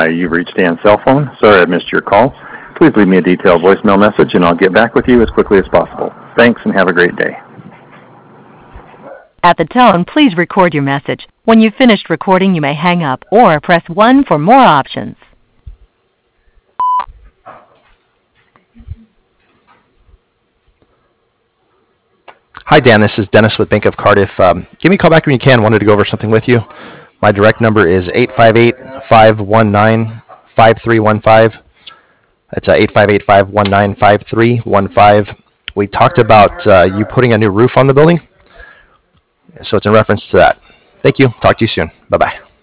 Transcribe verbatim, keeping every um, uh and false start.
Hi, you've reached Dan's cell phone. Sorry I missed your call. Please leave me a detailed voicemail message and I'll get back with you as quickly as possible. Thanks and have a great day. At the tone, please record your message. When you've finished recording, you may hang up or press one for more options. Hi, Dan. This is Dennis with Bank of Cardiff. Um, give me a call back when you can. Wanted to go over something with you. My direct number is eight five eight, five one nine, five three one five. That's uh, eight five eight, five one nine, five three one five. We talked about uh, you putting a new roof on the building, so it's in reference to that. Thank you. Talk to you soon. Bye-bye.